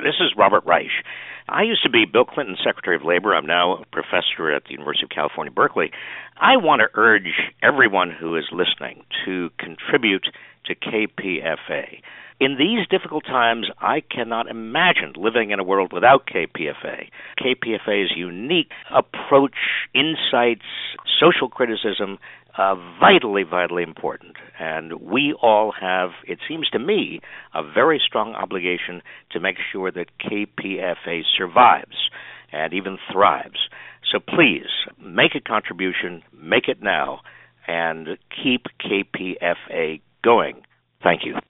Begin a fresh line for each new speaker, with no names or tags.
This is Robert Reich. I used to be Bill Clinton's Secretary of Labor. I'm now a professor at the University of California, Berkeley. I want to urge everyone who is listening to contribute to KPFA. In these difficult times, I cannot imagine living in a world without KPFA. KPFA's unique approach, insights, social criticism, vitally, vitally important. And we all have, it seems to me, a very strong obligation to make sure that KPFA survives and even thrives. So please, make a contribution, make it now, and keep KPFA going. Thank you.